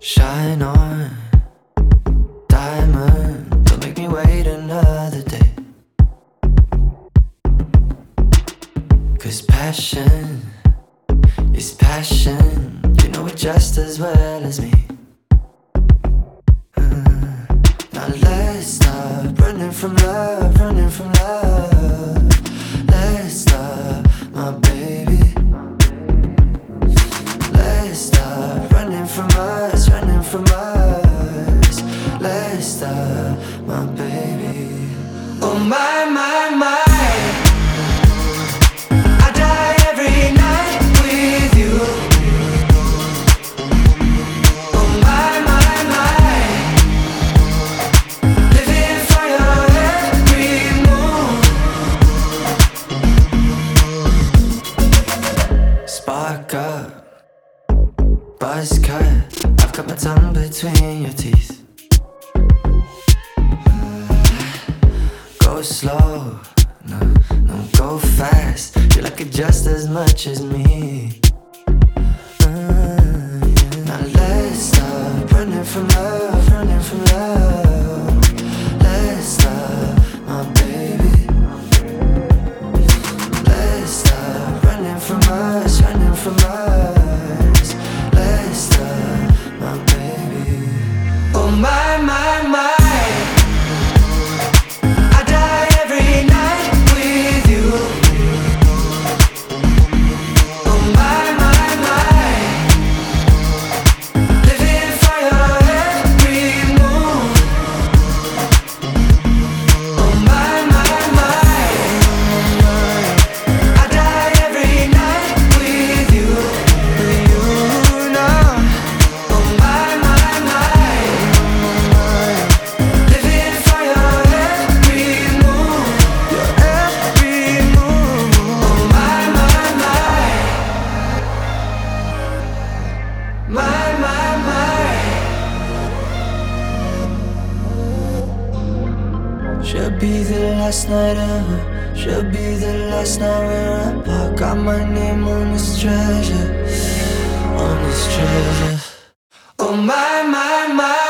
Shine on, diamond, don't make me wait another day. 'Cause passion is passion, you know it just as well as me. Now let's stop running from love, running from love. Let's stop, my baby. Let's stop running from us, running from us. Let's stop, my baby. Oh my, my, my, I die every night with you. Oh my, my, my, living for your every move. Spark up, buzz cut, I've got my tongue between your teeth. Go slow, no, no, go fast. You like it just as much as me. Now let's stop running from love, running from love. Let's stop, my baby. Let's stop running from us, running from us. Let's stop, my baby. Oh my, my, my, I die every night with you. Oh my, my, my, living for your every move. Oh my, my, my, I die every night with you now. Oh my, my, my, living for your every move, your every move. Oh my, my, my, my, my, my. Should be the last night ever, should be the last night we're apart. Got my name on this treasure, on this treasure. Oh my, my, my.